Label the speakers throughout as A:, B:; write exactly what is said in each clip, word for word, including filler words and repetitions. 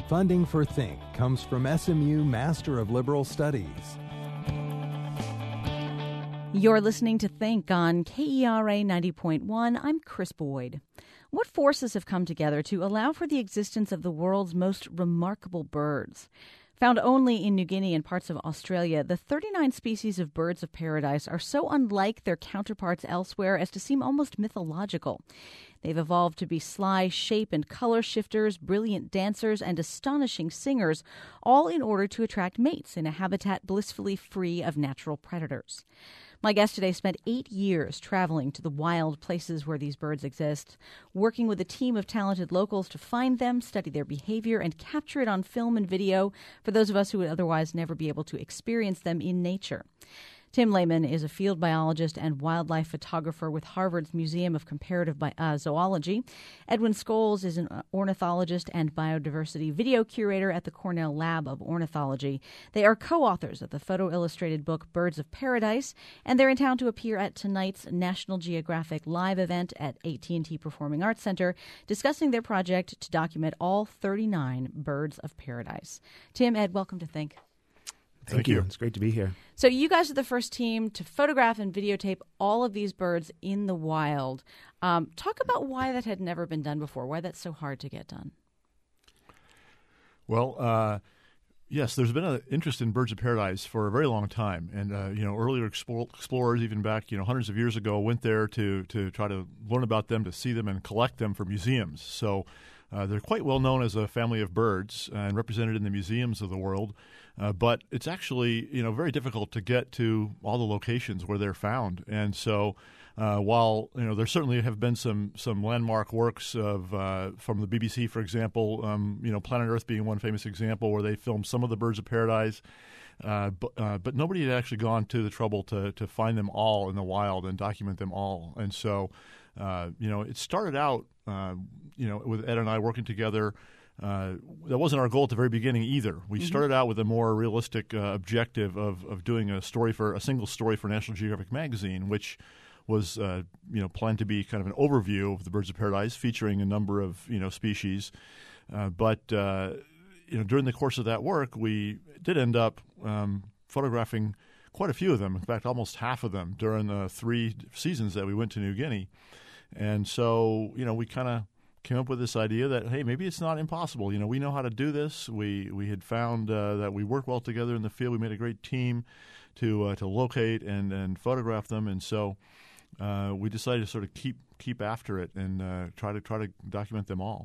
A: Funding for Think comes from S M U Master of Liberal Studies.
B: You're listening to Think on K E R A ninety point one. I'm Chris Boyd. What forces have come together to allow for the existence of the world's most remarkable birds? Found only in New Guinea and parts of Australia, the thirty-nine species of birds of paradise are so unlike their counterparts elsewhere as to seem almost mythological. They've evolved to be sly shape and color shifters, brilliant dancers, and astonishing singers, all in order to attract mates in a habitat blissfully free of natural predators. My guest today spent eight years traveling to the wild places where these birds exist, working with a team of talented locals to find them, study their behavior, and capture it on film and video for those of us who would otherwise never be able to experience them in nature. Tim Lehman is a field biologist and wildlife photographer with Harvard's Museum of Comparative Bi- uh, Zoology. Edwin Scholes is an ornithologist and biodiversity video curator at the Cornell Lab of Ornithology. They are co-authors of the photo-illustrated book Birds of Paradise, and they're in town to appear at tonight's National Geographic Live event at A T and T Performing Arts Center, discussing their project to document all thirty-nine birds of paradise. Tim, Ed, welcome to Think.
C: Thank,
D: Thank
C: you.
D: you. It's great to be here.
B: So you guys are the first team to photograph and videotape all of these birds in the wild. Um, talk about why that had never been done before, why that's so hard to get done.
C: Well, uh, yes, there's been an interest in birds of paradise for a very long time. And, uh, you know, earlier explorers, even back, you know, hundreds of years ago, went there to, to try to learn about them, to see them and collect them for museums. So uh, they're quite well known as a family of birds and represented in the museums of the world. Uh, but it's actually, you know, very difficult to get to all the locations where they're found. And so uh, while, you know, there certainly have been some some landmark works of uh, from the B B C, for example, um, you know, Planet Earth being one famous example where they filmed some of the birds of paradise. Uh, but, uh, but nobody had actually gone to the trouble to, to find them all in the wild and document them all. And so, uh, you know, it started out, uh, you know, with Ed and I working together. Uh, that wasn't our goal at the very beginning either. We mm-hmm. started out with a more realistic uh, objective of, of doing a story for a single story for National Geographic magazine, which was uh, you know planned to be kind of an overview of the birds of paradise, featuring a number of you know species. Uh, but uh, you know during the course of that work, we did end up um, photographing quite a few of them. In fact, almost half of them during the three seasons that we went to New Guinea. And so you know we kind of came up with this idea that, hey, maybe it's not impossible. You know, we know how to do this. We we had found uh, that we work well together in the field. We made a great team to uh, to locate and, and photograph them, and so uh, we decided to sort of keep keep after it and uh, try to try to document them all.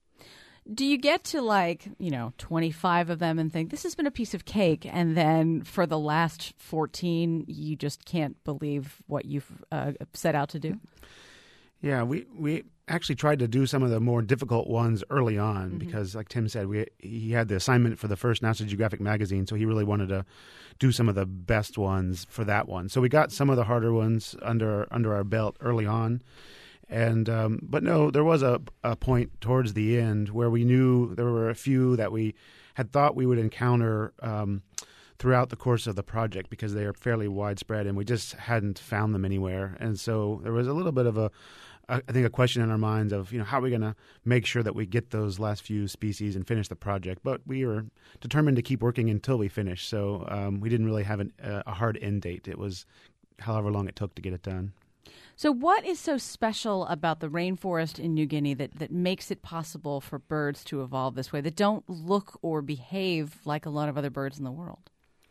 B: Do you get to, like, you know, twenty-five of them and think, this has been a piece of cake, and then for the last fourteen, you just can't believe what you've uh, set out to do?
D: Yeah, we, we actually tried to do some of the more difficult ones early on mm-hmm. because, like Tim said, we he had the assignment for the first National Geographic magazine, so he really wanted to do some of the best ones for that one. So we got some of the harder ones under under our belt early on. And um, but no, there was a, a point towards the end where we knew there were a few that we had thought we would encounter um, throughout the course of the project because they are fairly widespread, and we just hadn't found them anywhere. And so there was a little bit of a, I think, a question in our minds of, you know, how are we going to make sure that we get those last few species and finish the project? But we were determined to keep working until we finished. So um, we didn't really have an, a hard end date. It was however long it took to get it done.
B: So what is so special about the rainforest in New Guinea that, that makes it possible for birds to evolve this way, that don't look or behave like a lot of other birds in the world?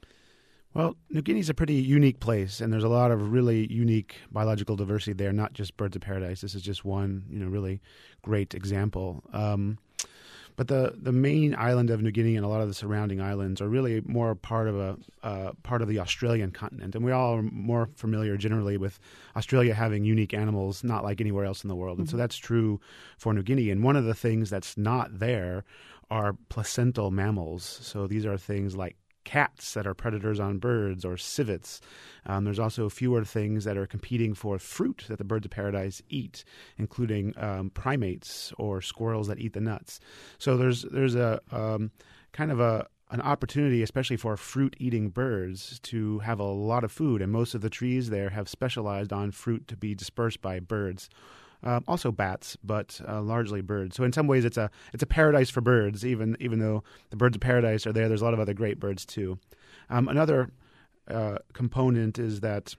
D: Well, New Guinea is a pretty unique place, and there's a lot of really unique biological diversity there, not just birds of paradise. This is just one, you know, really great example. Um, but the, the main island of New Guinea and a lot of the surrounding islands are really more part of a uh, part of the Australian continent, and we all are more familiar generally with Australia having unique animals, not like anywhere else in the world. Mm-hmm. And so that's true for New Guinea. And one of the things that's not there are placental mammals. So these are things like cats that are predators on birds, or civets. Um, there's also fewer things that are competing for fruit that the birds of paradise eat, including um, primates or squirrels that eat the nuts. So there's there's a um, kind of a an opportunity, especially for fruit-eating birds, to have a lot of food, and most of the trees there have specialized on fruit to be dispersed by birds. Uh, also bats, but uh, largely birds. So in some ways, it's a it's a paradise for birds. Even even though the birds of paradise are there, there's a lot of other great birds too. Um, another uh, component is that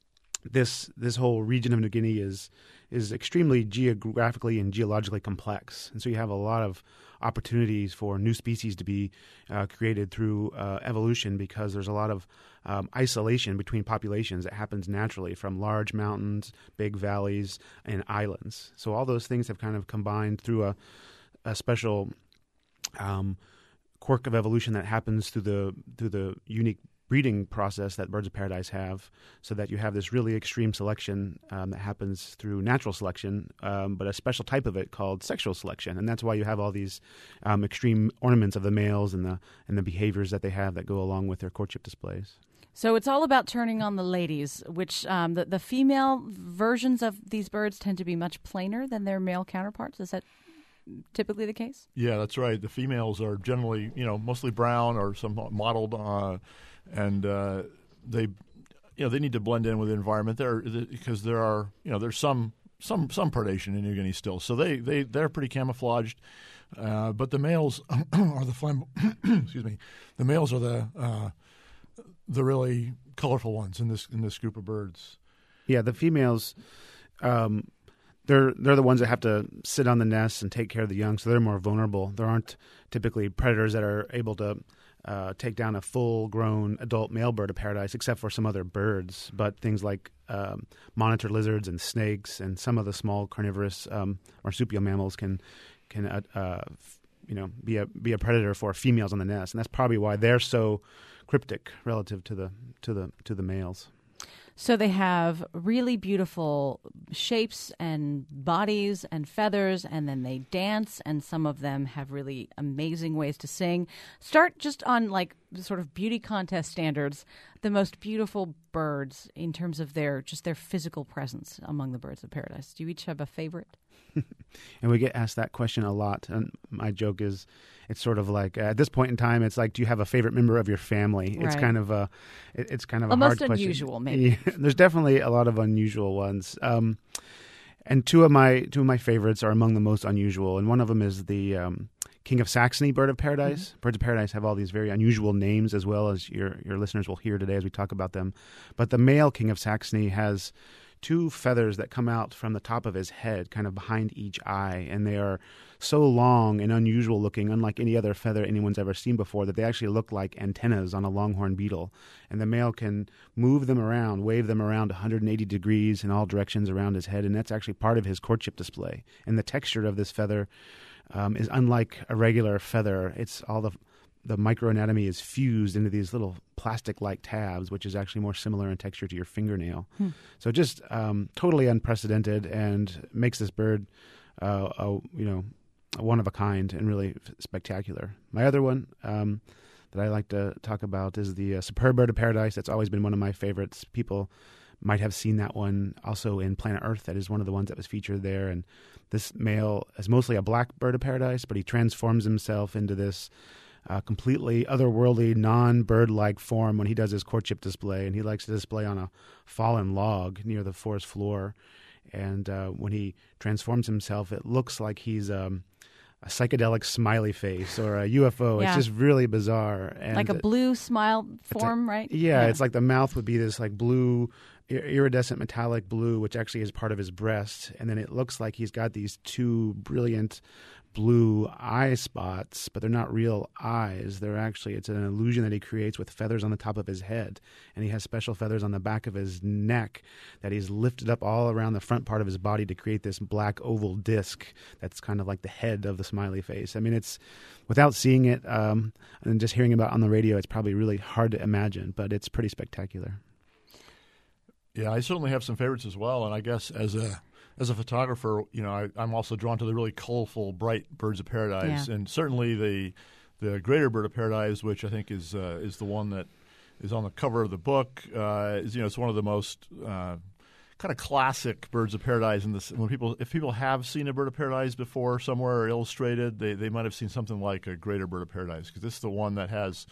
D: this this whole region of New Guinea is is extremely geographically and geologically complex, and so you have a lot of opportunities for new species to be uh, created through uh, evolution, because there's a lot of um, isolation between populations that happens naturally from large mountains, big valleys, and islands. So all those things have kind of combined through a, a special um, quirk of evolution that happens through the through the unique breeding process that birds of paradise have, so that you have this really extreme selection um, that happens through natural selection, um, but a special type of it called sexual selection, and that's why you have all these um, extreme ornaments of the males and the and the behaviors that they have that go along with their courtship displays.
B: So it's all about turning on the ladies, which um, the, the female versions of these birds tend to be much plainer than their male counterparts. Is that typically the case?
C: Yeah, that's right. The females are generally, you know, mostly brown or somewhat mottled, uh, and uh, they, you know, they need to blend in with the environment there, because there are, you know, there's some some some predation in New Guinea still, so they they they're pretty camouflaged. Uh, but the males are the flam- excuse me, the males are the uh, the really colorful ones in this in this group of birds.
D: Yeah, the females. Um, They're they're the ones that have to sit on the nest and take care of the young, so they're more vulnerable. There aren't typically predators that are able to uh, take down a full-grown adult male bird of paradise, except for some other birds. But things like um, monitor lizards and snakes and some of the small carnivorous um, marsupial mammals can can uh, uh, you know be a be a predator for females on the nest, and that's probably why they're so cryptic relative to the to the to the males.
B: So they have really beautiful shapes and bodies and feathers, and then they dance, and some of them have really amazing ways to sing. Start just on like sort of beauty contest standards, the most beautiful birds in terms of their just their physical presence among the birds of paradise. Do you each have a favorite?
D: And we get asked that question a lot. And my joke is, it's sort of like uh, at this point in time, it's like, do you have a favorite member of your family?
B: Right.
D: It's kind of a, it, it's kind of
B: well,
D: a hard
B: most
D: question.
B: unusual, maybe.
D: Yeah, there's definitely a lot of unusual ones. Um, and two of my two of my favorites are among the most unusual. And one of them is the um, King of Saxony bird of paradise. Mm-hmm. Birds of paradise have all these very unusual names, as well as your your listeners will hear today as we talk about them. But the male King of Saxony has two feathers that come out from the top of his head, kind of behind each eye, and they are so long and unusual looking, unlike any other feather anyone's ever seen before, that they actually look like antennas on a longhorn beetle. And the male can move them around, wave them around one hundred eighty degrees in all directions around his head, and that's actually part of his courtship display. And the texture of this feather um, is unlike a regular feather. It's all the the microanatomy is fused into these little plastic-like tabs, which is actually more similar in texture to your fingernail. Hmm. So just um, totally unprecedented, and makes this bird, uh, a, you know, a one of a kind and really f- spectacular. My other one um, that I like to talk about is the uh, superb bird of paradise. That's always been one of my favorites. People might have seen that one also in Planet Earth. That is one of the ones that was featured there. And this male is mostly a black bird of paradise, but he transforms himself into this Uh, completely otherworldly, non-bird-like form when he does his courtship display, and he likes to display on a fallen log near the forest floor. And uh, when he transforms himself, it looks like he's um, a psychedelic smiley face or a U F O.
B: Yeah.
D: It's just really bizarre. And
B: like a blue smile form,
D: a,
B: right?
D: Yeah, yeah, it's like the mouth would be this like blue, iridescent metallic blue, which actually is part of his breast. And then it looks like he's got these two brilliant blue eye spots, but they're not real eyes. They're actually, it's an illusion that he creates with feathers on the top of his head. And he has special feathers on the back of his neck that he's lifted up all around the front part of his body to create this black oval disc that's kind of like the head of the smiley face. I mean, it's, without seeing it um, and just hearing about it on the radio, it's probably really hard to imagine, but it's pretty spectacular.
C: Yeah, I certainly have some favorites as well, and I guess as a As a photographer, you know, I, I'm also drawn to the really colorful, bright birds of paradise,
B: yeah.
C: and certainly the the greater bird of paradise, which I think is uh, is the one that is on the cover of the book. Uh, is you know, it's one of the most uh, kind of classic birds of paradise. In this, when people, if people have seen a bird of paradise before somewhere or illustrated, they they might have seen something like a greater bird of paradise, because this is the one that has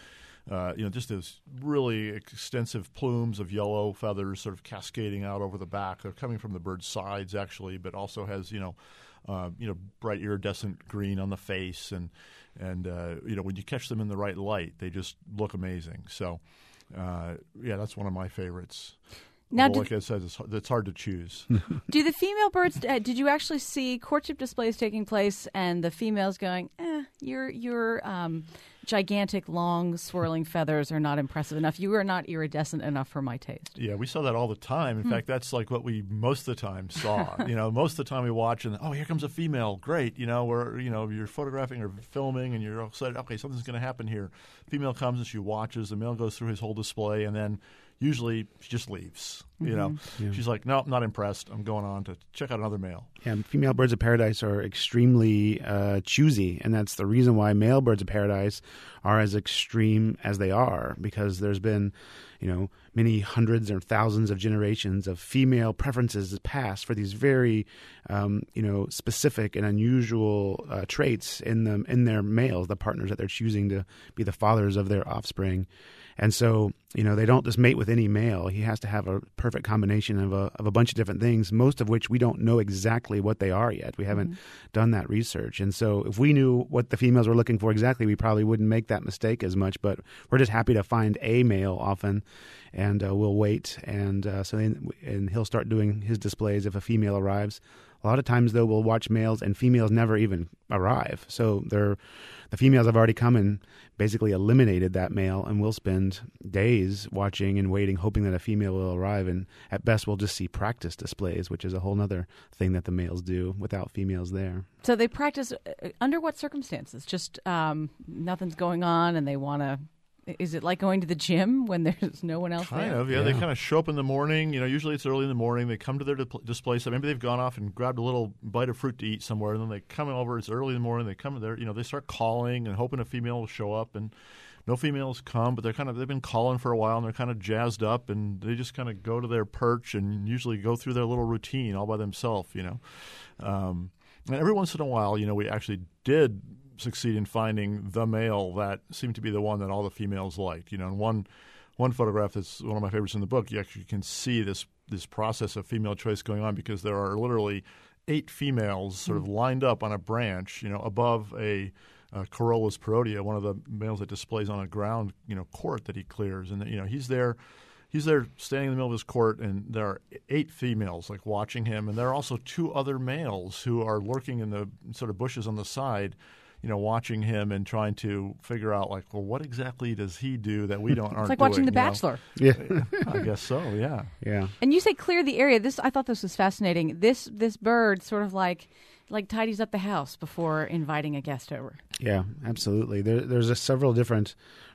C: uh, you know, just those really extensive plumes of yellow feathers sort of cascading out over the back. They're coming from the bird's sides, actually, but also has, you know, uh, you know, bright iridescent green on the face. And, and uh, you know, when you catch them in the right light, they just look amazing. So, uh, yeah, that's one of my favorites.
B: Now,
C: Although, like I said, it's, it's hard to choose.
B: Do the female birds? Uh, did you actually see courtship displays taking place, and the females going, "Eh, your your um, gigantic, long, swirling feathers are not impressive enough. You are not iridescent enough for my taste."
C: Yeah, we saw that all the time. In hmm. fact, that's like what we most of the time saw. you know, most of the time we watch and oh, here comes a female. Great, you know, where you know you're photographing or filming, and you're all excited. Okay, something's going to happen here. Female comes and she watches. The male goes through his whole display, and then usually she just leaves. You know,
D: mm-hmm. yeah.
C: she's like, no, not impressed. I'm going on to check out another male.
D: Yeah, female birds of paradise are extremely uh, choosy, and that's the reason why male birds of paradise are as extreme as they are, because there's been, you know, many hundreds or thousands of generations of female preferences passed for these very, um, you know, specific and unusual uh, traits in them in their males, the partners that they're choosing to be the fathers of their offspring. And so, you know, they don't just mate with any male. He has to have a perfect combination of a of a bunch of different things, most of which we don't know exactly what they are yet. We haven't mm-hmm. done that research. And so if we knew what the females were looking for exactly, we probably wouldn't make that mistake as much. But we're just happy to find a male often, and uh, we'll wait. And uh, so then, and he'll start doing his displays if a female arrives. A lot of times, though, we'll watch males, and females never even arrive. So they're, the females have already come and basically eliminated that male, and we'll spend days watching and waiting, hoping that a female will arrive. And at best, we'll just see practice displays, which is a whole other thing that the males do without females there.
B: So they practice uh, under what circumstances? Just um, nothing's going on, and they want to... Is it like going to the gym when there's no one else
C: kind
B: there?
C: Kind of, yeah.
D: yeah.
C: They kind of show up in the morning. You know, usually it's early in the morning. They come to their di- display. So maybe they've gone off and grabbed a little bite of fruit to eat somewhere, and then they come over. It's early in the morning. They come there. You know, they start calling and hoping a female will show up, and no females come. But they're kind of they've been calling for a while, and they're kind of jazzed up, and they just kind of go to their perch and usually go through their little routine all by themselves. You know, um, and every once in a while, you know, we actually did succeed in finding the male that seemed to be the one that all the females liked. You know, in one one photograph that's one of my favorites in the book, you actually can see this this process of female choice going on, because there are literally eight females sort of lined up on a branch, you know, above a uh, Corollas parodia, one of the males that displays on a ground, you know, court that he clears, and you know he's there. He's there standing in the middle of his court, and there are eight females like watching him, and there are also two other males who are lurking in the sort of bushes on the side, you know, watching him and trying to figure out, like, well, what exactly does he do that we don't aren't
B: It's like
C: doing,
B: watching The
C: you know?
B: Bachelor.
D: Yeah,
C: I guess so. Yeah,
D: yeah.
B: And you say clear the area. This I thought this was fascinating. This this bird sort of like like tidies up the house before inviting a guest over.
D: Yeah, absolutely. There, there's a several different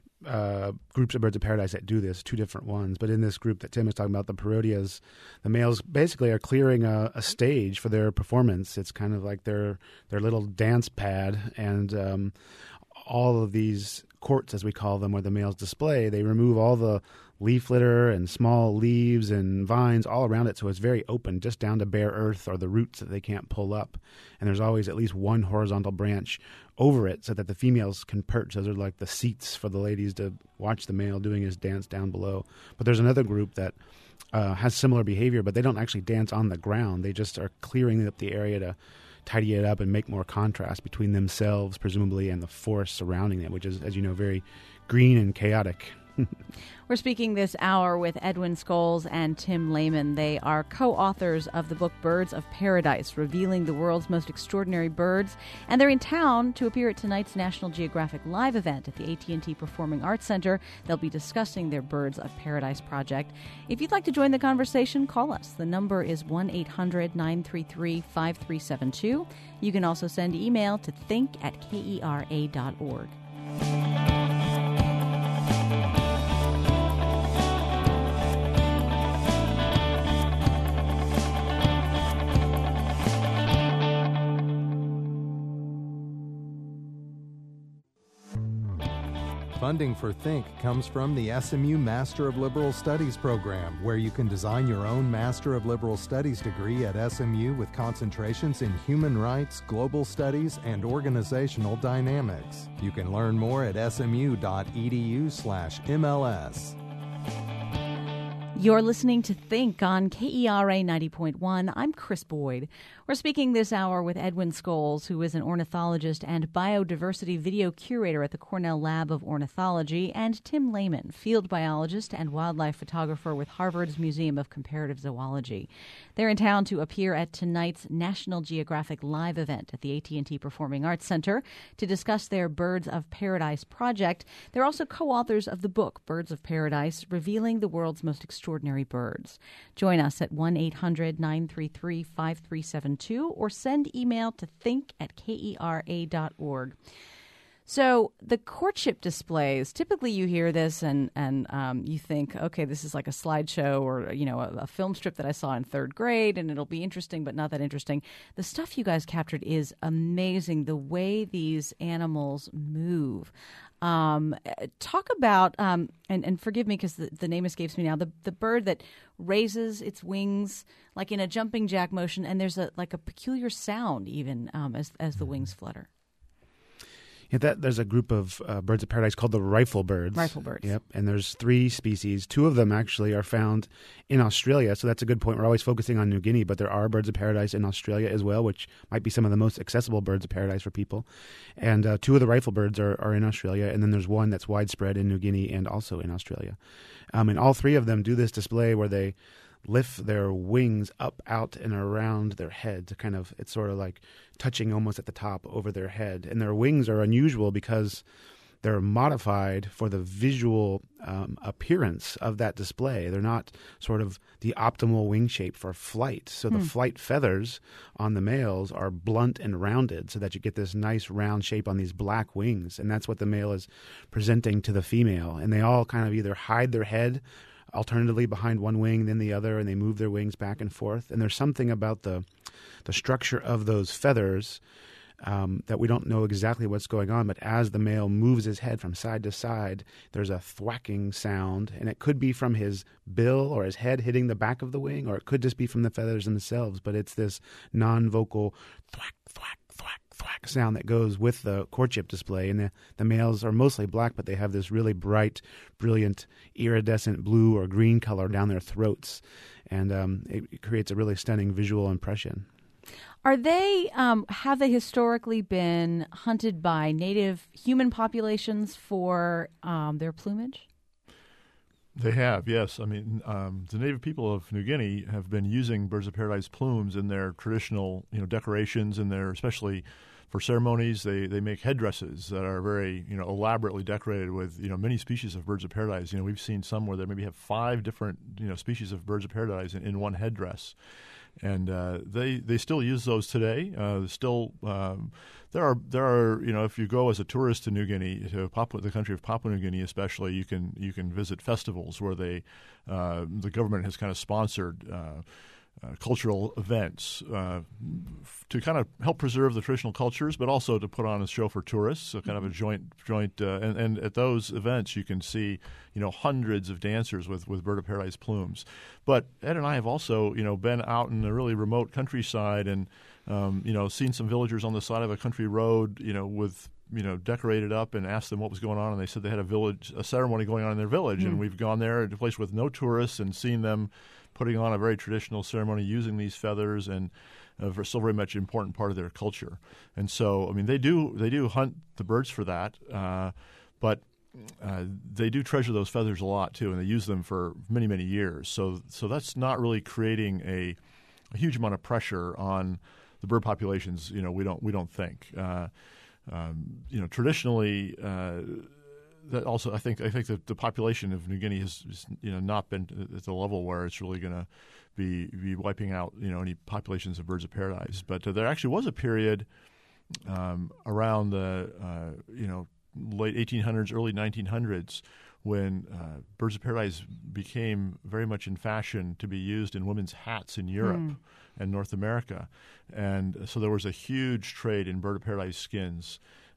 D: uh, groups of birds of paradise that do this, two different ones. But in this group that Tim is talking about, the parodias, the males basically are clearing a, a stage for their performance. It's kind of like their their little dance pad, and um, all of these courts, as we call them, where the males display, they remove all the leaf litter and small leaves and vines all around it, so it's very open, just down to bare earth or the roots that they can't pull up. And there's always at least one horizontal branch over it so that the females can perch. Those are like the seats for the ladies to watch the male doing his dance down below. But there's another group that uh, has similar behavior, but they don't actually dance on the ground. They just are clearing up the area to tidy it up and make more contrast between themselves, presumably, and the forest surrounding them, which is, as you know, very green and chaotic.
B: We're speaking this hour with Edwin Scholes and Tim Lehman. They are co-authors of the book Birds of Paradise, revealing the world's most extraordinary birds. And they're in town to appear at tonight's National Geographic Live event at the A T and T Performing Arts Center. They'll be discussing their Birds of Paradise project. If you'd like to join the conversation, call us. The number is one eight hundred nine three three five three seven two. You can also send email to think at K E R A dot org.
A: Funding for Think comes from the S M U Master of Liberal Studies program, where you can design your own Master of Liberal Studies degree at S M U with concentrations in human rights, global studies, and organizational dynamics. You can learn more at smu.edu slash MLS.
B: You're listening to Think on K E R A ninety point one. I'm Chris Boyd. We're speaking this hour with Edwin Scholes, who is an ornithologist and biodiversity video curator at the Cornell Lab of Ornithology, and Tim Lehman, field biologist and wildlife photographer with Harvard's Museum of Comparative Zoology. They're in town to appear at tonight's National Geographic Live event at the A T and T Performing Arts Center to discuss their Birds of Paradise project. They're also co-authors of the book, Birds of Paradise, Revealing the World's Most Extraordinary Birds. Join us at one eight hundred nine three three five three seven two or send email to think at kera dot org. So the courtship displays, typically you hear this and, and um, you think, okay, this is like a slideshow or, you know, a, a film strip that I saw in third grade and it'll be interesting but not that interesting. The stuff you guys captured is amazing, the way these animals move. Um, talk about, um, and, and forgive me because the, the name escapes me now, the, the bird that raises its wings like in a jumping jack motion, and there's a like a peculiar sound even um, as as the wings flutter.
D: Yeah, that, there's a group of uh, birds of paradise called the rifle birds.
B: Rifle birds.
D: Yep, and there's three species. Two of them actually are found in Australia, so that's a good point. We're always focusing on New Guinea, but there are birds of paradise in Australia as well, which might be some of the most accessible birds of paradise for people. And uh, two of the rifle birds are, are in Australia, and then there's one that's widespread in New Guinea and also in Australia. Um, and all three of them do this display where they lift their wings up, out, and around their head to kind of, it's sort of like touching almost at the top over their head. And their wings are unusual because they're modified for the visual um, appearance of that display. They're not sort of the optimal wing shape for flight. So the
B: Hmm.
D: flight feathers on the males are blunt and rounded so that you get this nice round shape on these black wings. And that's what the male is presenting to the female. And they all kind of either hide their head alternatively behind one wing, then the other, and they move their wings back and forth. And there's something about the the structure of those feathers um, that we don't know exactly what's going on, but as the male moves his head from side to side, there's a thwacking sound, and it could be from his bill or his head hitting the back of the wing, or it could just be from the feathers themselves, but it's this non-vocal thwack, thwack, thwack, thwack sound that goes with the courtship display. And the, the males are mostly black, but they have this really bright, brilliant, iridescent blue or green color down their throats. And um, it, it creates a really stunning visual impression.
B: Are they, um, have they historically been hunted by native human populations for um, their plumage?
C: They have, yes. I mean, um, the native people of New Guinea have been using birds of paradise plumes in their traditional, you know, decorations, and their, especially for ceremonies, they, they make headdresses that are very, you know, elaborately decorated with, you know, many species of birds of paradise. You know, we've seen some where they maybe have five different, you know, species of birds of paradise in, in one headdress. And uh, they they still use those today. Uh, still, um, there are there are you know, if you go as a tourist to New Guinea, to Papua, the country of Papua New Guinea especially, you can you can visit festivals where they uh, the government has kind of sponsored uh, uh, cultural events uh, f- to kind of help preserve the traditional cultures, but also to put on a show for tourists. So kind of a joint joint uh, and, and at those events you can see, you know, hundreds of dancers with, with bird of paradise plumes. But Ed and I have also, you know, been out in the really remote countryside and, um, you know, seen some villagers on the side of a country road, you know, with, you know, decorated up, and asked them what was going on. And they said they had a village, a ceremony going on in their village. Mm. And we've gone there at a place with no tourists and seen them putting on a very traditional ceremony using these feathers, and uh, still very much an important part of their culture. And so, I mean, they do, they do hunt the birds for that, uh, but Uh, they do treasure those feathers a lot too, and they use them for many, many years. So, so that's not really creating a, a huge amount of pressure on the bird populations. You know, we don't we don't think. Uh, um, you know, traditionally, uh, that also I think I think that the population of New Guinea has, has you know not been at the level where it's really going to be be wiping out, you know, any populations of birds of paradise. But uh, there actually was a period um, around the uh, you know. late eighteen hundreds, early nineteen hundreds, when uh, birds of paradise became very much in fashion to be used in women's hats in Europe mm. and North America. And so there was a huge trade in bird of paradise skins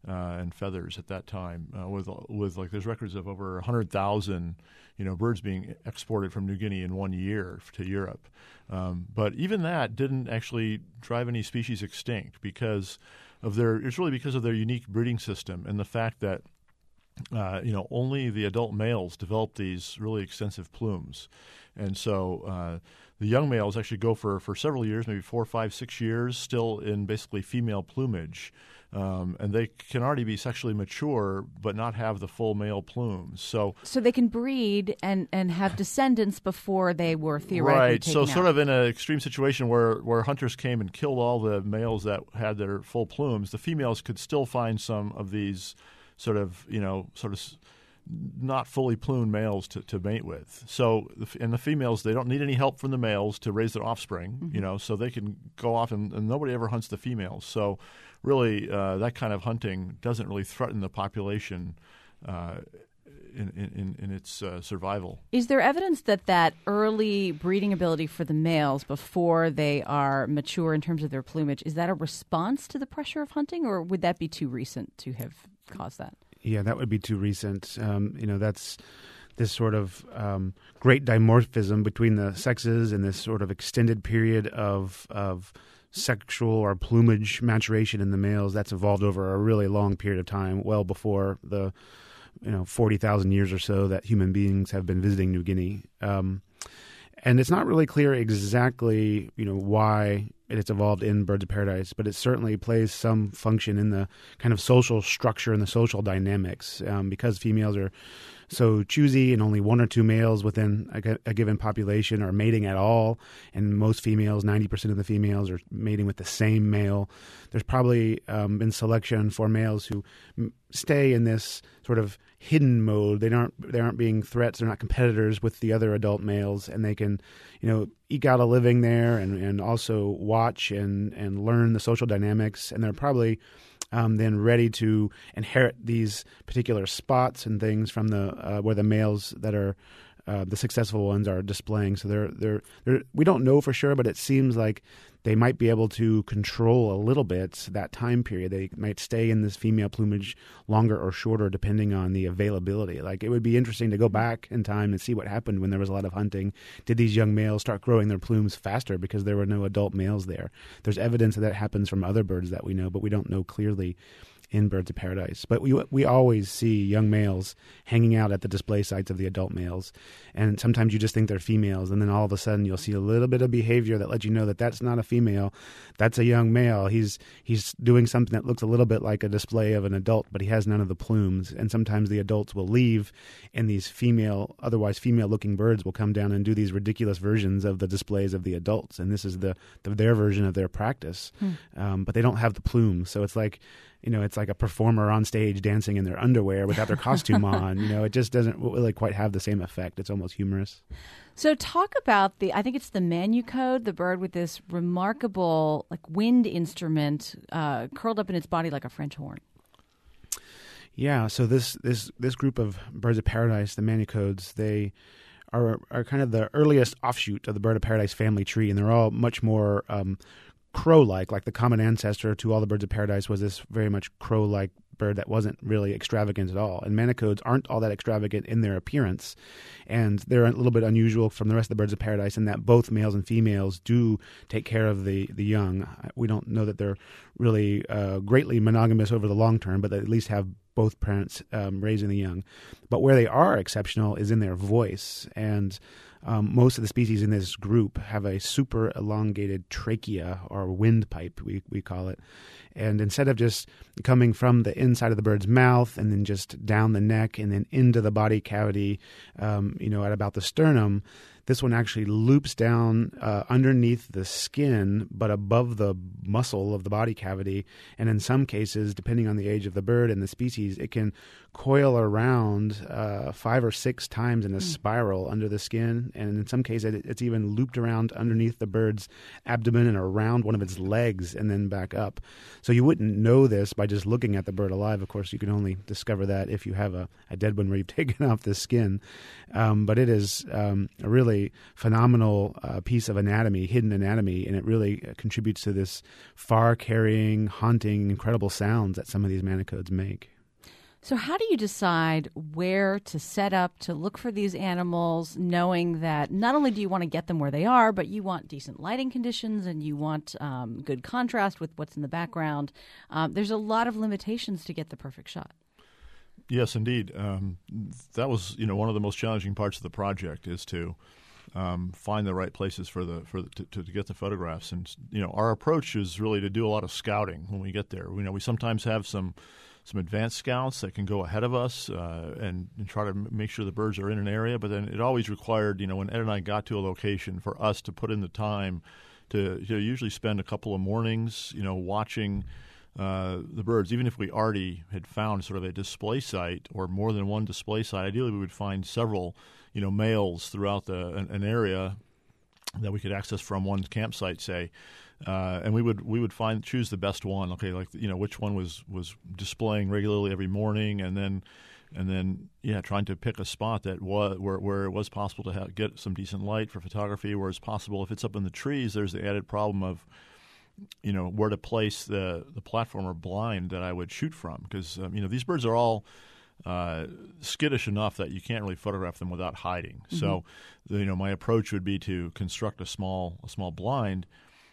C: uh, and feathers at that time. Uh, with with like there's records of over one hundred thousand, you know, birds being exported from New Guinea in one year to Europe. Um, but even that didn't actually drive any species extinct because of their. It's really because of their unique breeding system and the fact that uh, you know only the adult males develop these really extensive plumes, and so. Uh, The young males actually go for, for several years, maybe four, five, six years, still in basically female plumage. Um, and they can already be sexually mature but not have the full male plumes. So
B: so they can breed and, and have descendants before they were theoretically
C: right.
B: taken
C: So
B: out.
C: sort of in an extreme situation where, where hunters came and killed all the males that had their full plumes, the females could still find some of these sort of, you know, sort of not fully plumed males to, to mate with. So, and the females, they don't need any help from the males to raise their offspring, mm-hmm. you know, so they can go off and, and nobody ever hunts the females. So really, uh, that kind of hunting doesn't really threaten the population uh, in, in, in its uh, survival.
B: Is there evidence that that early breeding ability for the males before they are mature in terms of their plumage, is that a response to the pressure of hunting, or would that be too recent to have caused that?
D: Yeah, that would be too recent. Um, you know, that's this sort of um, great dimorphism between the sexes and this sort of extended period of of sexual or plumage maturation in the males. That's evolved over a really long period of time, well before the you know forty thousand years or so that human beings have been visiting New Guinea. Um, and it's not really clear exactly, you know, why it's evolved in birds of paradise, but it certainly plays some function in the kind of social structure and the social dynamics um, because females are so choosy and only one or two males within a, a given population are mating at all. And most females, ninety percent of the females are mating with the same male. There's probably um, been selection for males who m- stay in this sort of hidden mode. They aren't they aren't being threats. They're not competitors with the other adult males, and they can, you know, eke out a living there and, and also watch and, and learn the social dynamics. And they're probably um, then ready to inherit these particular spots and things from the uh, where the males that are uh, the successful ones are displaying. So they're they're they're we don't know for sure, but it seems like they might be able to control a little bit that time period. They might stay in this female plumage longer or shorter depending on the availability. Like, it would be interesting to go back in time and see what happened when there was a lot of hunting. Did these young males start growing their plumes faster because there were no adult males there? There's evidence that that happens from other birds that we know, but we don't know clearly in birds of paradise. But we we always see young males hanging out at the display sites of the adult males. And sometimes you just think they're females, and then all of a sudden you'll see a little bit of behavior that lets you know that that's not a female, that's a young male. He's he's doing something that looks a little bit like a display of an adult, but he has none of the plumes. And sometimes the adults will leave, and these female, otherwise female-looking birds will come down and do these ridiculous versions of the displays of the adults. And this is the, the their version of their practice. Hmm. Um, but they don't have the plumes. So it's like, you know, it's like a performer on stage dancing in their underwear without their costume on. You know, it just doesn't really quite have the same effect. It's almost humorous.
B: So talk about the, I think it's the Manucode, the bird with this remarkable like wind instrument uh, curled up in its body like a French horn.
D: Yeah, so this this this group of birds of paradise, the Manucodes, they are are kind of the earliest offshoot of the bird of paradise family tree, and they're all much more um, crow-like, like the common ancestor to all the birds of paradise was this very much crow-like bird that wasn't really extravagant at all. And Manucodes aren't all that extravagant in their appearance, and they're a little bit unusual from the rest of the birds of paradise in that both males and females do take care of the, the young. We don't know that they're really uh, greatly monogamous over the long term, but they at least have both parents um, raising the young. But where they are exceptional is in their voice, and Um, most of the species in this group have a super elongated trachea or windpipe, we, we call it. And instead of just coming from the inside of the bird's mouth and then just down the neck and then into the body cavity, um, you know, at about the sternum, this one actually loops down uh, underneath the skin, but above the muscle of the body cavity. And in some cases, depending on the age of the bird and the species, it can coil around uh, five or six times in a spiral under the skin and in some cases it, it's even looped around underneath the bird's abdomen and around one of its legs and then back up. So you wouldn't know this by just looking at the bird alive. Of course, you can only discover that if you have a, a dead one where you've taken off the skin. Um, but it is um, a really phenomenal uh, piece of anatomy, hidden anatomy, and it really contributes to this far-carrying, haunting, incredible sounds that some of these manicodes make.
B: So how do you decide where to set up to look for these animals, knowing that not only do you want to get them where they are, but you want decent lighting conditions and you want um, good contrast with what's in the background? Um, there's a lot of limitations to get the perfect shot.
C: Yes, indeed. Um, that was, you know, one of the most challenging parts of the project is to um, find the right places for the for the, to, to get the photographs. And you know, our approach is really to do a lot of scouting when we get there. You know, we sometimes have some. some advanced scouts that can go ahead of us uh, and, and try to m- make sure the birds are in an area. But then it always required, you know, when Ed and I got to a location, for us to put in the time to, to usually spend a couple of mornings, you know, watching uh, the birds. Even if we already had found sort of a display site or more than one display site, ideally we would find several, you know, males throughout the an, an area that we could access from one campsite, say. Uh, and we would we would find choose the best one. Okay, like you know which one was, was displaying regularly every morning, and then and then yeah, trying to pick a spot that was where where it was possible to have, get some decent light for photography. Where it's possible, if it's up in the trees, there's the added problem of you know where to place the the platform or blind that I would shoot from, because um, you know these birds are all uh, skittish enough that you can't really photograph them without hiding. Mm-hmm. So the, you know my approach would be to construct a small a small blind.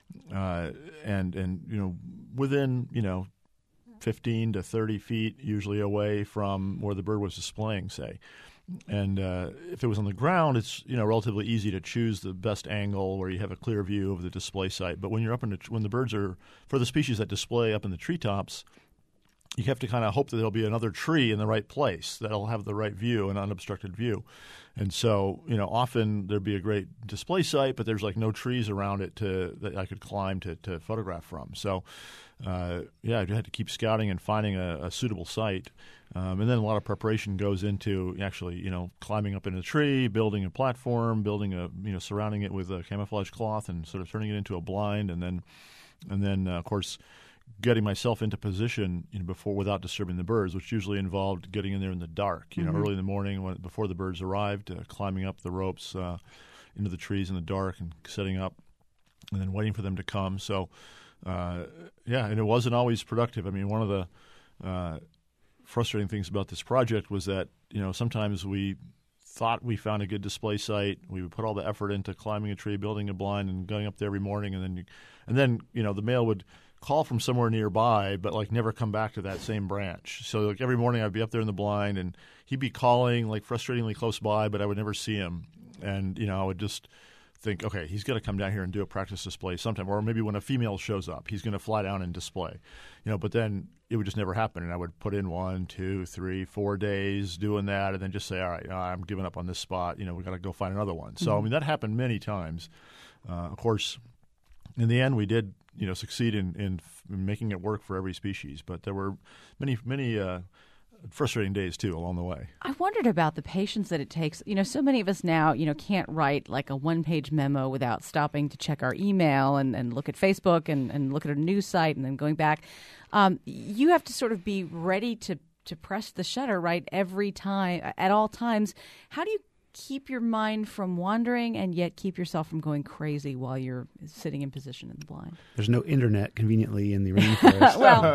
C: Uh, and and you know within you know fifteen to thirty feet usually away from where the bird was displaying, say, and uh, if it was on the ground, it's you know relatively easy to choose the best angle where you have a clear view of the display site. But when you're up in the, when the birds are for the species that display up in the treetops, you have to kind of hope that there'll be another tree in the right place that'll have the right view, an unobstructed view. And so, you know, often there'd be a great display site, but there's like no trees around it to that I could climb to, to photograph from. So, uh, yeah, I had to keep scouting and finding a, a suitable site. Um, and then a lot of preparation goes into actually, you know, climbing up in a tree, building a platform, building a, you know, surrounding it with a camouflage cloth and sort of turning it into a blind. And then, and then uh, of course, getting myself into position you know, before without disturbing the birds, which usually involved getting in there in the dark, you know, mm-hmm. early in the morning when, before the birds arrived, uh, climbing up the ropes uh, into the trees in the dark and setting up and then waiting for them to come. So, uh, yeah, and it wasn't always productive. I mean, one of the uh, frustrating things about this project was that, you know, sometimes we thought we found a good display site. We would put all the effort into climbing a tree, building a blind, and going up there every morning, and then, you, and then you know, the male would call from somewhere nearby, but like never come back to that same branch. So like every morning I'd be up there in the blind, and he'd be calling like frustratingly close by, but I would never see him. And you know, I would just think, okay, he's going to come down here and do a practice display sometime, or maybe when a female shows up, he's going to fly down and display. You know, but then it would just never happen, and I would put in one, two, three, four days doing that, and then just say, all right, I'm giving up on this spot. You know, we got to go find another one. So mm-hmm. I mean, that happened many times. Uh, of course, in the end, we did. You know, succeed in, in, in making it work for every species. But there were many, many uh, frustrating days, too, along the way.
B: I wondered about the patience that it takes. You know, so many of us now, you know, can't write like a one-page memo without stopping to check our email and, and look at Facebook and, and look at a news site and then going back. Um, you have to sort of be ready to, to press the shutter, right, every time, at all times. How do you keep your mind from wandering and yet keep yourself from going crazy while you're sitting in position in the blind?
D: There's no internet conveniently in the rainforest.
B: Well,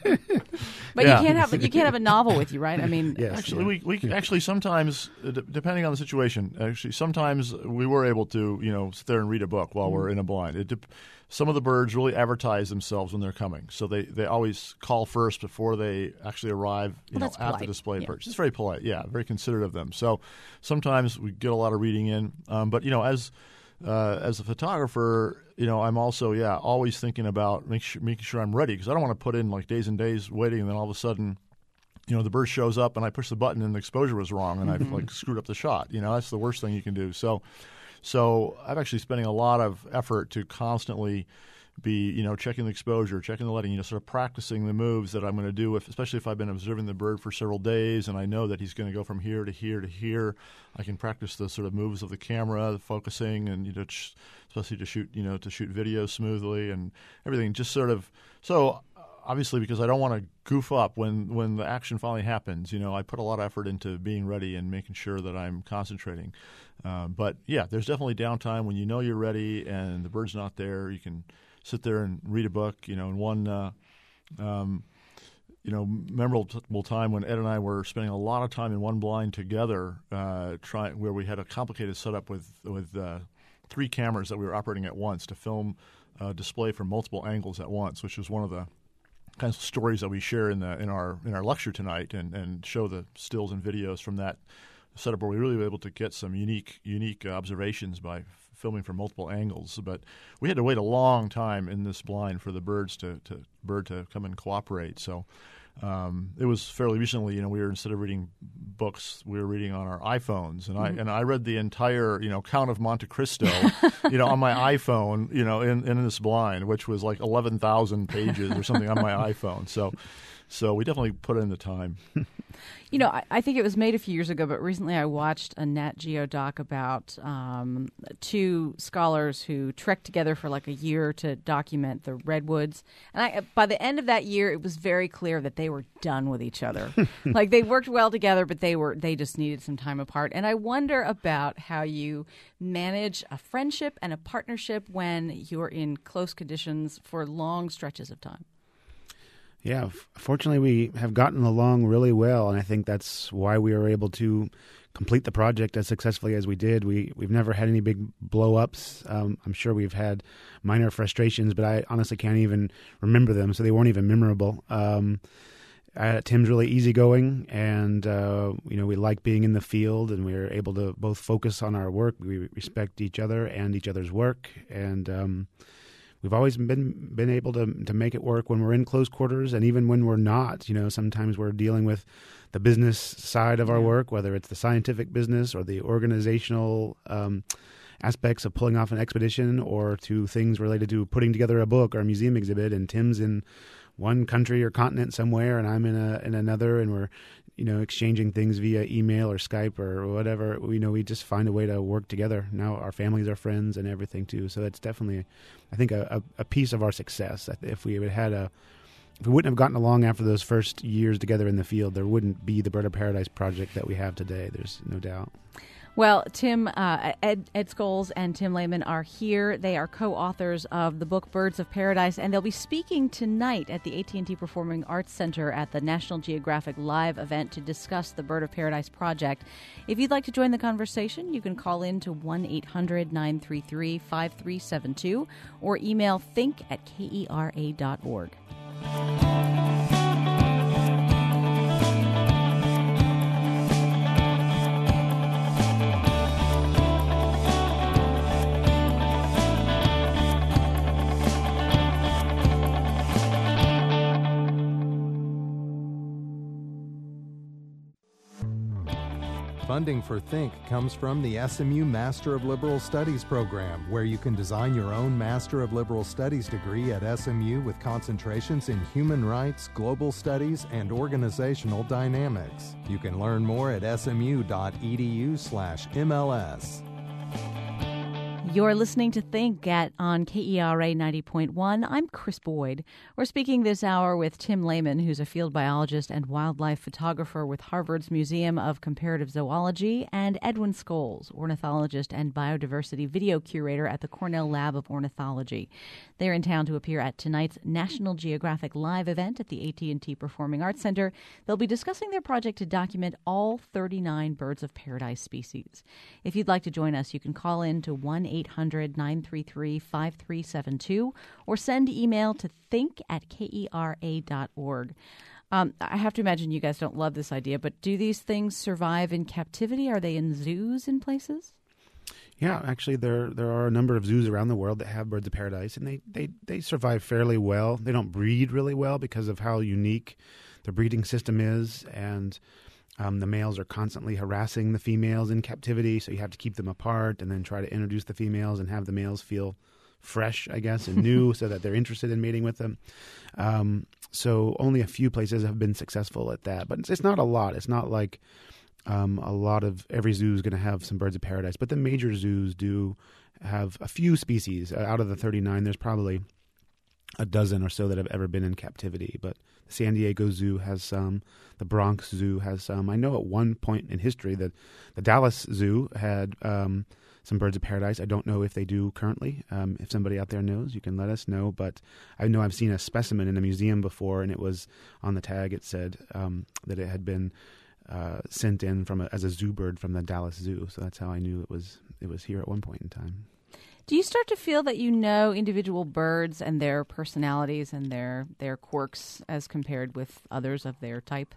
B: but yeah. you can't have you can't have a novel with you, right? I mean,
D: yes,
C: actually,
D: yeah.
C: we we actually sometimes, d- depending on the situation, actually sometimes we were able to you know sit there and read a book while mm-hmm. we're in a blind. It de- some of the birds really advertise themselves when they're coming, so they, they always call first before they actually arrive you
B: well,
C: know, at
B: polite.
C: the display
B: yeah.
C: perch. It's very polite, yeah, very considerate of them. So sometimes we get a lot of reading in, um, but you know, as uh, as a photographer, you know, I'm also yeah always thinking about make sure, making sure I'm ready, because I don't want to put in like days and days waiting, and then all of a sudden, you know, the bird shows up and I push the button and the exposure was wrong and mm-hmm. I've like screwed up the shot. You know, that's the worst thing you can do. So. So I'm actually spending a lot of effort to constantly be, you know, checking the exposure, checking the lighting, you know, sort of practicing the moves that I'm going to do, if, especially if I've been observing the bird for several days and I know that he's going to go from here to here to here. I can practice the sort of moves of the camera, the focusing, and, you know, especially to shoot, you know, to shoot video smoothly and everything. Just sort of, so obviously because I don't want to goof up when, when the action finally happens, you know, I put a lot of effort into being ready and making sure that I'm concentrating. Um, but, yeah, there's definitely downtime when you know you're ready and the bird's not there. You can sit there and read a book, you know, in one, uh, um, you know, memorable time when Ed and I were spending a lot of time in one blind together, uh, trying where we had a complicated setup with with uh, three cameras that we were operating at once to film a display from multiple angles at once, which was one of the kinds of stories that we share in the in our in our lecture tonight, and, and show the stills and videos from that setup where we really were able to get some unique unique observations by filming from multiple angles. But we had to wait a long time in this blind for the birds to, to bird to come and cooperate. So um, it was fairly recently, you know, we were, instead of reading books, we were reading on our iPhones, and mm-hmm. I and I read the entire, you know, Count of Monte Cristo, you know, on my iPhone, you know, in, in this blind, which was like eleven thousand pages or something on my iPhone. So. So we definitely put in the time.
B: You know, I, I think it was made a few years ago, but recently I watched a Nat Geo doc about um, two scholars who trekked together for like a year to document the redwoods. And I, by the end of that year, it was very clear that they were done with each other. Like they worked well together, but they were they just needed some time apart. And I wonder about how you manage a friendship and a partnership when you're in close conditions for long stretches of time.
D: Yeah, fortunately, we have gotten along really well, and I think that's why we were able to complete the project as successfully as we did. We, we've never had any big blow-ups. Um, I'm sure we've had minor frustrations, but I honestly can't even remember them, so they weren't even memorable. Um, uh, Tim's really easygoing, and uh, you know, we like being in the field, and we're able to both focus on our work. We respect each other and each other's work, and um we've always been been able to to make it work when we're in close quarters, and even when we're not. You know, sometimes we're dealing with the business side of our work, whether it's the scientific business or the organizational um, aspects of pulling off an expedition, or to things related to putting together a book or a museum exhibit. And Tim's in one country or continent somewhere, and I'm in a in another, and we're, you know, exchanging things via email or Skype or whatever. We, you know, we just find a way to work together. Now our families are friends and everything too. So that's definitely, I think, a, a piece of our success. If we had had a, if we wouldn't have gotten along after those first years together in the field, there wouldn't be the Bird of Paradise project that we have today. There's no doubt.
B: Well, Tim, uh, Ed, Ed Scholes and Tim Lehman are here. They are co-authors of the book Birds of Paradise, and they'll be speaking tonight at the A T and T Performing Arts Center at the National Geographic Live event to discuss the Bird of Paradise project. If you'd like to join the conversation, you can call in to one eight hundred nine three three five three seven two or email think at kera dot org.
A: Funding for Think comes from the S M U Master of Liberal Studies program, where you can design your own Master of Liberal Studies degree at S M U with concentrations in human rights, global studies, and organizational dynamics. You can learn more at smu.edu slash MLS.
B: You're listening to Think at on K E R A ninety point one. I'm Chris Boyd. We're speaking this hour with Tim Lehman, who's a field biologist and wildlife photographer with Harvard's Museum of Comparative Zoology, and Edwin Scholes, ornithologist and biodiversity video curator at the Cornell Lab of Ornithology. They're in town to appear at tonight's National Geographic Live event at the A T and T Performing Arts Center. They'll be discussing their project to document all thirty-nine birds of paradise species. If you'd like to join us, you can call in to one eight hundred nine three three five three seven two or send email to think at kera dot org. Um, I have to imagine you guys don't love this idea, but do these things survive in captivity? Are they in zoos in places?
D: Yeah, actually, there there are a number of zoos around the world that have birds of paradise, and they, they, they survive fairly well. They don't breed really well because of how unique the breeding system is, and um, the males are constantly harassing the females in captivity, so you have to keep them apart and then try to introduce the females and have the males feel fresh, I guess, and new, so that they're interested in mating with them. Um, so only a few places have been successful at that, but it's, it's not a lot. It's not like um, a lot of every zoo is going to have some birds of paradise, but the major zoos do have a few species. Out of the thirty-nine, there's probably a dozen or so that have ever been in captivity, but the San Diego Zoo has some, the Bronx Zoo has some. I know at one point in history that the Dallas Zoo had um, some birds of paradise. I don't know if they do currently. Um, if somebody out there knows, you can let us know. But I know I've seen a specimen in a museum before, and it was on the tag. It said um, that it had been uh, sent in from a, as a zoo bird from the Dallas Zoo. So that's how I knew it was it was here at one point in time.
B: Do you start to feel that you know individual birds and their personalities and their their quirks as compared with others of their type?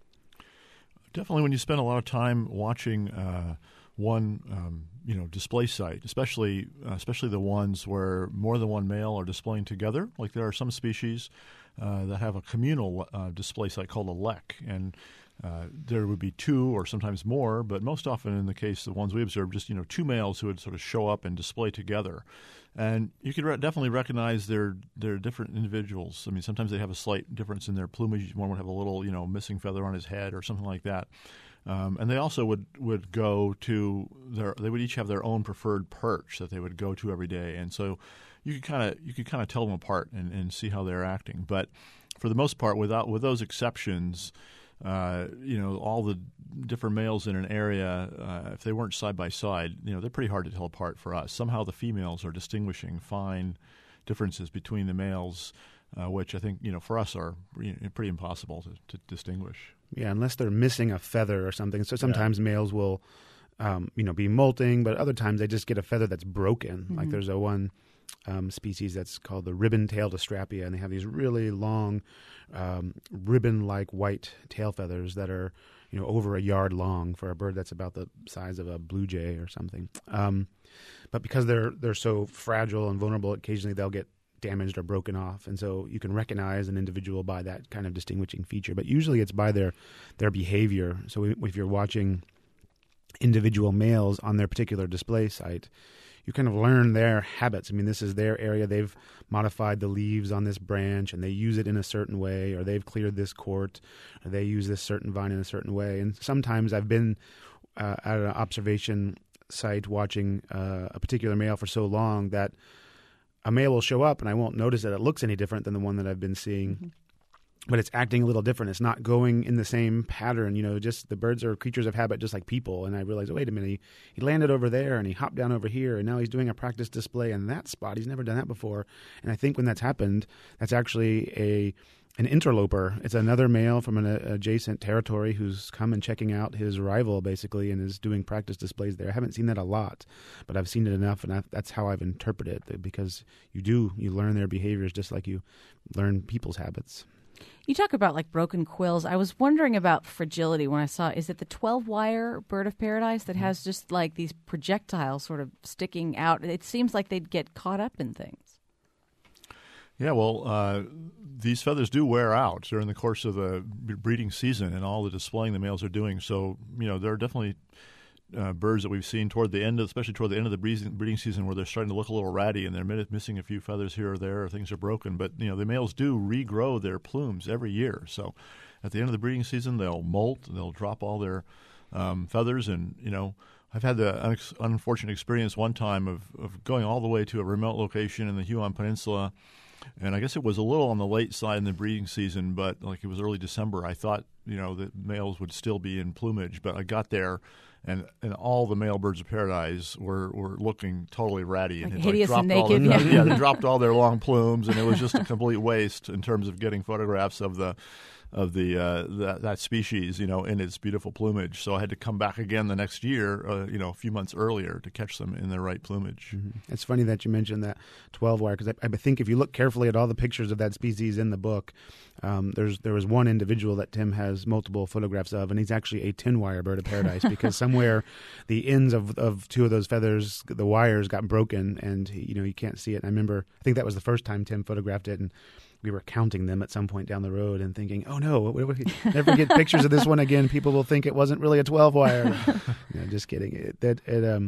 C: Definitely, when you spend a lot of time watching uh, one, um, you know, display site, especially uh, especially the ones where more than one male are displaying together. Like there are some species uh, that have a communal uh, display site called a lek, and uh, there would be two or sometimes more, but most often in the case of the ones we observed, just you know, two males who would sort of show up and display together. And you could re- definitely recognize they're, they're different individuals. I mean, sometimes they have a slight difference in their plumage. One would have a little, you know, missing feather on his head or something like that. Um, and they also would, would go to their, they would each have their own preferred perch that they would go to every day. And so you could kind of, you could kind of tell them apart and, and see how they're acting. But for the most part, without, with those exceptions, uh, you know, all the different males in an area, uh, if they weren't side by side, you know, they're pretty hard to tell apart for us. Somehow the females are distinguishing fine differences between the males, uh, which I think, you know, for us are you know, pretty impossible to, to distinguish.
D: Yeah, unless they're missing a feather or something. So sometimes yeah. males will, um, you know, be molting, but other times they just get a feather that's broken. Mm-hmm. Like there's a one um, species that's called the ribbon-tailed Astrapia, and they have these really long, um, ribbon-like white tail feathers that are, you know, over a yard long for a bird that's about the size of a blue jay or something. Um, but because they're they're so fragile and vulnerable, occasionally they'll get damaged or broken off, and so you can recognize an individual by that kind of distinguishing feature. But usually it's by their their behavior. So if you're watching individual males on their particular display site, you kind of learn their habits. I mean, this is their area. They've modified the leaves on this branch, and they use it in a certain way, or they've cleared this court, or they use this certain vine in a certain way. And sometimes I've been uh, at an observation site watching uh, a particular male for so long that a male will show up, and I won't notice that it looks any different than the one that I've been seeing. Mm-hmm. But it's acting a little different. It's not going in the same pattern. You know, just the birds are creatures of habit just like people. And I realized, oh, wait a minute, he, he landed over there and he hopped down over here, and now he's doing a practice display in that spot. He's never done that before. And I think when that's happened, that's actually a an interloper. It's another male from an uh, adjacent territory who's come and checking out his rival, basically, and is doing practice displays there. I haven't seen that a lot, but I've seen it enough, and I, that's how I've interpreted it, because you do, you learn their behaviors just like you learn people's habits.
B: You talk about like broken quills. I was wondering about fragility when I saw, is it the twelve-wire bird of paradise that has just like these projectiles sort of sticking out? It seems like they'd get caught up in things.
C: Yeah, well, uh, these feathers do wear out during the course of the breeding season and all the displaying the males are doing. So, you know, there are definitely uh, birds that we've seen toward the end, of, especially toward the end of the breeding season, where they're starting to look a little ratty and they're missing a few feathers here or there, or things are broken. But, you know, the males do regrow their plumes every year. So at the end of the breeding season, they'll molt, they'll drop all their um, feathers. And, you know, I've had the un- unfortunate experience one time of, of going all the way to a remote location in the Huon Peninsula. And I guess it was a little on the late side in the breeding season, but like it was early December. I thought, you know, the males would still be in plumage, but I got there, and, and all the male birds of paradise were, were looking totally ratty.
B: Like
C: and
B: hideous
C: like
B: and
C: dropped
B: naked.
C: All their,
B: yeah.
C: yeah, they dropped all their long plumes, and it was just a complete waste in terms of getting photographs of the of the uh, that, that species, you know, in its beautiful plumage. So I had to come back again the next year, uh, you know, a few months earlier to catch them in their right plumage.
D: Mm-hmm. It's funny that you mentioned that twelve-wire, because I, I think if you look carefully at all the pictures of that species in the book, um, there's there was one individual that Tim has multiple photographs of, and he's actually a ten-wire bird of paradise because somewhere the ends of, of two of those feathers, the wires got broken, and you know you can't see it. And I remember, I think that was the first time Tim photographed it, and we were counting them at some point down the road and thinking, oh no, we, we never get pictures of this one again. People will think it wasn't really a twelve-wire. No, just kidding. It, that it, um,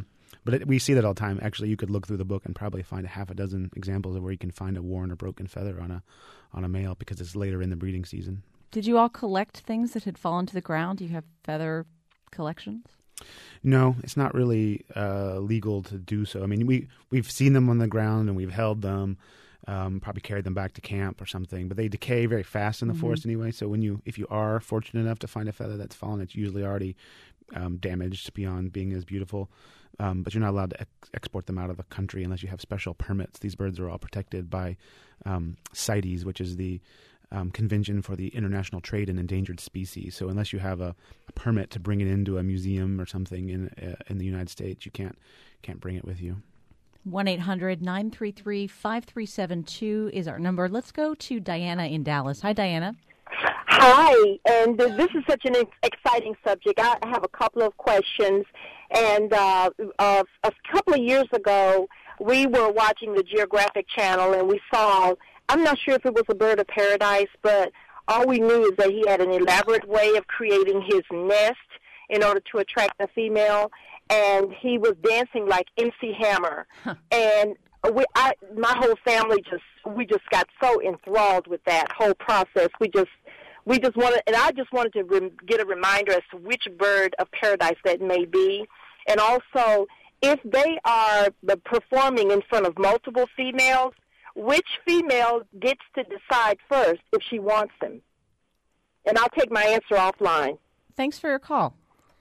D: but it, we see that all the time. Actually, you could look through the book and probably find a half a dozen examples of where you can find a worn or broken feather on a on a male because it's later in the breeding season.
B: Did you all collect things that had fallen to the ground? Do you have feather collections?
D: No, it's not really uh, legal to do so. I mean, we, we've seen them on the ground and we've held them, um, probably carried them back to camp or something, but they decay very fast in the mm-hmm. forest anyway. So when you, if you are fortunate enough to find a feather that's fallen, it's usually already um, damaged beyond being as beautiful. Um, but you're not allowed to ex- export them out of the country unless you have special permits. These birds are all protected by um, CITES, which is the Um, Convention for the International Trade in Endangered Species. So unless you have a, a permit to bring it into a museum or something in uh, in the United States, you can't can't bring it with you.
B: one eight hundred nine three three five three seven two is our number. Let's go to Diana in Dallas. Hi, Diana.
E: Hi, and this is such an exciting subject. I have a couple of questions. And uh, uh, a couple of years ago, we were watching the Geographic Channel, and we saw, I'm not sure if it was a bird of paradise, but all we knew is that he had an elaborate way of creating his nest in order to attract the female, and he was dancing like M C Hammer. Huh. And we, I, my whole family just, we just got so enthralled with that whole process. We just, we just wanted, and I just wanted to re- get a reminder as to which bird of paradise that may be, and also if they are performing in front of multiple females, which female gets to decide first if she wants them? And I'll take my answer offline.
B: Thanks for your call.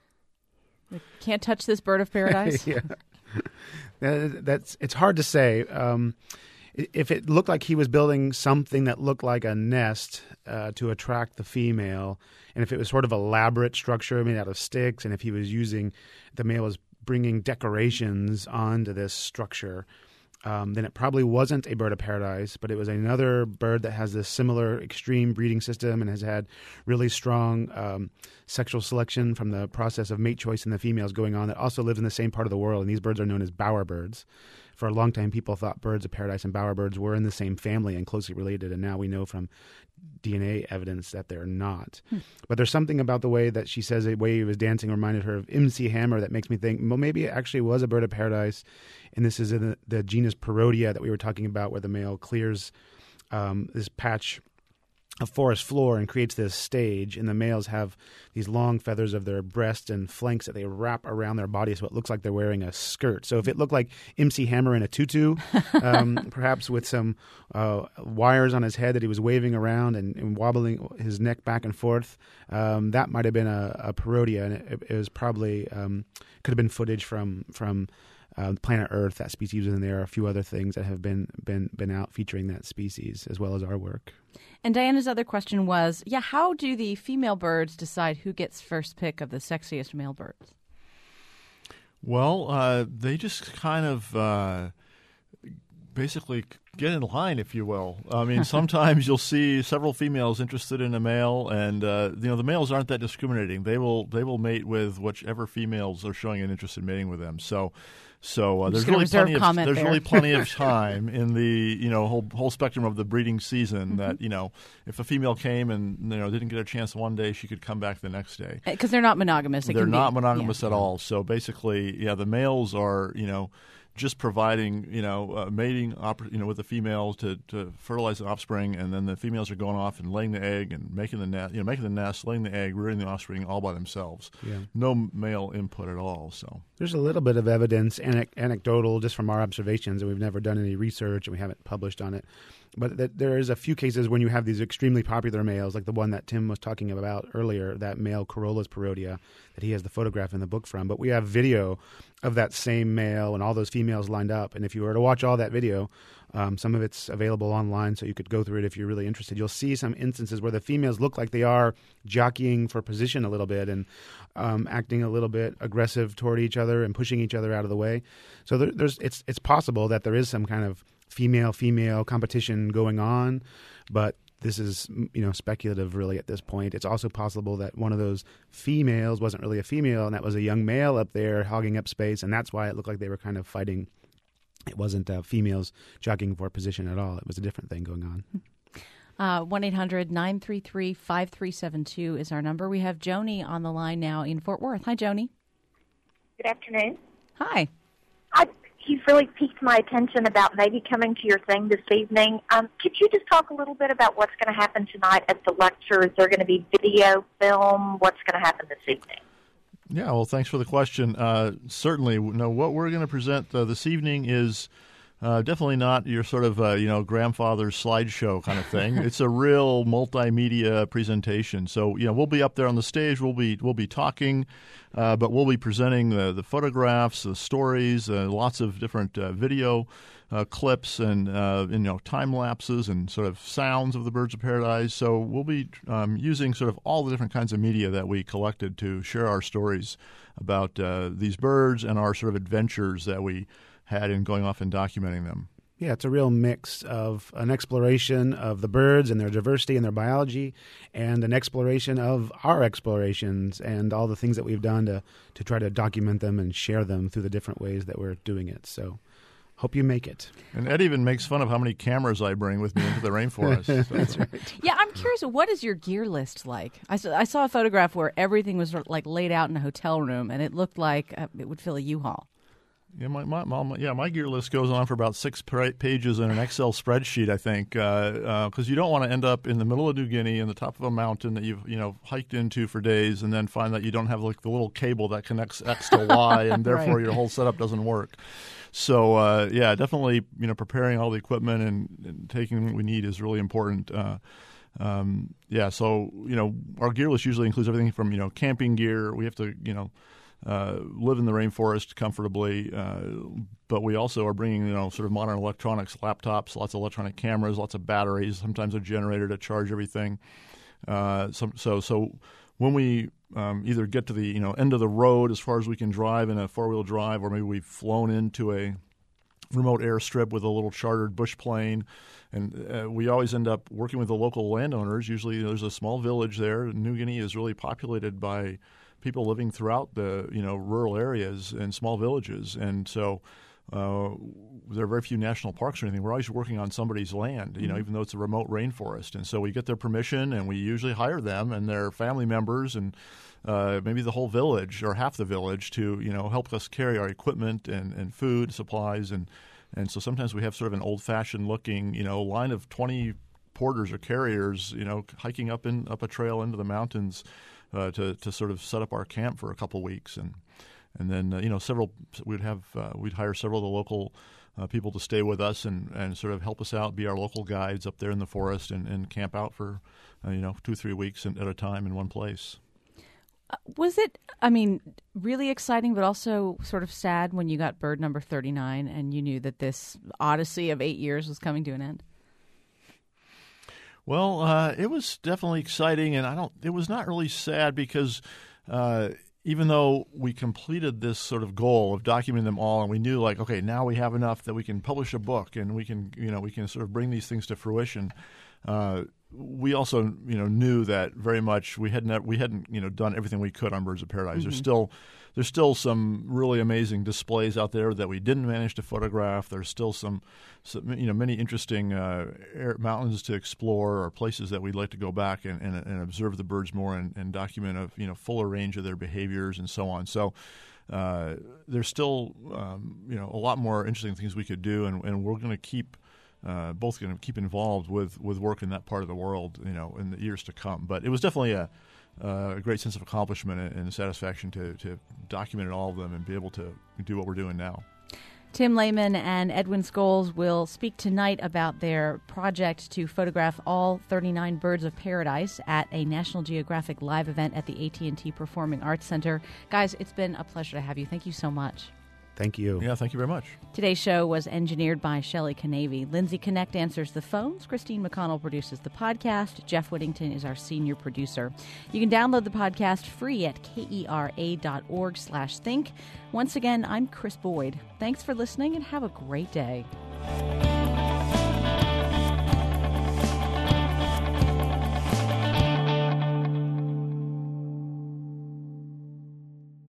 B: We can't touch this bird of paradise.
D: yeah, that's it's hard to say. Um, if it looked like he was building something that looked like a nest uh, to attract the female, and if it was sort of elaborate structure made out of sticks, and if he was using the male was bringing decorations onto this structure, Um, then it probably wasn't a bird of paradise, but it was another bird that has this similar extreme breeding system and has had really strong um, sexual selection from the process of mate choice in the females going on that also lives in the same part of the world. And these birds are known as bowerbirds. For a long time, people thought birds of paradise and bowerbirds were in the same family and closely related. And now we know from D N A evidence that they're not. Hmm. But there's something about the way that she says the way he was dancing reminded her of M C Hammer that makes me think, well, maybe it actually was a bird of paradise. And this is in the, the genus Parodia that we were talking about, where the male clears um, this patch of forest floor and creates this stage, and the males have these long feathers of their breast and flanks that they wrap around their body, so it looks like they're wearing a skirt. So if it looked like M C Hammer in a tutu, um, perhaps with some uh, wires on his head that he was waving around and, and wobbling his neck back and forth, um, that might have been a, a Parodia, and it, it was probably um, could have been footage from from Uh, Planet Earth. That species was in there. A few other things that have been been been out featuring that species, as well as our work.
B: And Diana's other question was, yeah, how do the female birds decide who gets first pick of the sexiest male birds?
C: Well, uh, they just kind of uh, basically get in line, if you will. I mean, sometimes you'll see several females interested in a male, and uh, you know the males aren't that discriminating. They will they will mate with whichever females are showing an interest in mating with them. So. So uh, there's really plenty of there's
B: there.
C: really plenty of time in the you know whole whole spectrum of the breeding season mm-hmm. that you know if a female came and you know didn't get a chance one day, she could come back the next day
B: because they're not monogamous. It
C: they're
B: can
C: not
B: be,
C: monogamous
B: yeah.
C: at all. So basically, yeah, the males are you know just providing you know uh, mating oppor- you know with the females to, to fertilize the offspring, and then the females are going off and laying the egg and making the nest, you know making the nest, laying the egg, rearing the offspring all by themselves.
D: Yeah.
C: No male input at all. So.
D: There's a little bit of evidence, ane- anecdotal, just from our observations, and we've never done any research and we haven't published on it. But th- there is a few cases when you have these extremely popular males, like the one that Tim was talking about earlier, that male Corolla's Parodia, that he has the photograph in the book from. But we have video of that same male and all those females lined up. And if you were to watch all that video, um, some of it's available online, so you could go through it if you're really interested. You'll see some instances where the females look like they are jockeying for position a little bit and um, acting a little bit aggressive toward each other and pushing each other out of the way. So there, there's it's it's possible that there is some kind of female-female competition going on, but this is, you know, speculative really at this point. It's also possible that one of those females wasn't really a female, and that was a young male up there hogging up space, and that's why it looked like they were kind of fighting. It wasn't uh, females jockeying for position at all. It was a different thing going on.
B: Uh, one eight hundred nine three three five three seven two is our number. We have Joni on the line now in Fort Worth. Hi, Joni.
F: Good afternoon.
B: Hi.
F: you've really piqued my attention about maybe coming to your thing this evening. Um, could you just talk a little bit about what's going to happen tonight at the lecture? Is there going to be video, film? What's going to happen this evening?
C: Yeah, well, thanks for the question. Uh, certainly, no, what we're going to present uh, this evening is uh, definitely not your sort of, uh, you know, grandfather's slideshow kind of thing. It's a real multimedia presentation. So, you know, we'll be up there on the stage. We'll be we'll be talking, uh, but we'll be presenting the, the photographs, the stories, uh, lots of different uh, video uh, clips and, uh, you know, time lapses and sort of sounds of the birds of paradise. So we'll be um, using sort of all the different kinds of media that we collected to share our stories about uh, these birds and our sort of adventures that we had in going off and documenting them.
D: Yeah, it's a real mix of an exploration of the birds and their diversity and their biology, and an exploration of our explorations and all the things that we've done to, to try to document them and share them through the different ways that we're doing it. So hope you make it.
C: And Ed even makes fun of how many cameras I bring with me into the rainforest.
D: That's right.
B: Yeah, I'm curious, what is your gear list like? I saw, I saw a photograph where everything was like laid out in a hotel room, and it looked like uh, it would fill a U-Haul.
C: Yeah, my, my, my, yeah, my gear list goes on for about six pages in an Excel spreadsheet, I think, because uh, uh, you don't want to end up in the middle of New Guinea in the top of a mountain that you've you know hiked into for days, and then find that you don't have like the little cable that connects X to Y, and therefore
B: Right.
C: your whole setup doesn't work. So uh, yeah, definitely, you know, preparing all the equipment and, and taking what we need is really important. Uh, um, yeah, so you know, our gear list usually includes everything from you know camping gear. We have to you know. Uh, live in the rainforest comfortably, uh, but we also are bringing, you know, sort of modern electronics, laptops, lots of electronic cameras, lots of batteries, sometimes a generator to charge everything. Uh, so, so, so when we um, either get to the, you know, end of the road as far as we can drive in a four-wheel drive, or maybe we've flown into a remote airstrip with a little chartered bush plane, and uh, we always end up working with the local landowners. Usually there's a small village there. New Guinea is really populated by people living throughout the you know rural areas and small villages, and so uh, there are very few national parks or anything. We're always working on somebody's land, you know, mm-hmm. even though it's a remote rainforest. And so we get their permission, and we usually hire them and their family members, and uh, maybe the whole village or half the village to you know help us carry our equipment and, and food supplies, and and so sometimes we have sort of an old-fashioned looking you know line of twenty porters or carriers, you know, hiking up in up a trail into the mountains. Uh, to to sort of set up our camp for a couple weeks, and and then uh, you know several we'd have uh, we'd hire several of the local uh, people to stay with us and, and sort of help us out, be our local guides up there in the forest, and, and camp out for uh, you know two three weeks at a time in one place.
B: Uh, was it, I mean, really exciting, but also sort of sad when you got bird number thirty-nine and you knew that this odyssey of eight years was coming to an end?
C: Well, uh, it was definitely exciting, and I don't. It was not really sad because uh, even though we completed this sort of goal of documenting them all, and we knew, like, okay, now we have enough that we can publish a book, and we can, you know, we can sort of bring these things to fruition. Uh, we also, you know, knew that very much we hadn't we hadn't you know done everything we could on Birds of Paradise. Mm-hmm. There's still there's still some really amazing displays out there that we didn't manage to photograph. There's still some, some you know many interesting uh, air, mountains to explore, or places that we'd like to go back and, and, and observe the birds more and, and document a you know fuller range of their behaviors and so on. So. Uh, there's still um, you know a lot more interesting things we could do, and, and we're going to keep uh, both going to keep involved with, with work in that part of the world, you know, in the years to come. But it was definitely a, uh, a great sense of accomplishment and, and satisfaction to to document all of them and be able to do what we're doing now.
B: Tim Lehman and Edwin Scholes will speak tonight about their project to photograph all thirty-nine birds of paradise at a National Geographic Live event at the A T and T Performing Arts Center. Guys, it's been a pleasure to have you. Thank you so much.
D: Thank you.
C: Yeah, thank you very much. Today's
B: show was engineered by Shelley Canavy. Lindsay Connect answers the phones. Christine McConnell produces the podcast. Jeff Whittington is our senior producer. You can download the podcast free at kera.org slash think. Once again, I'm Chris Boyd. Thanks for listening and have a great day.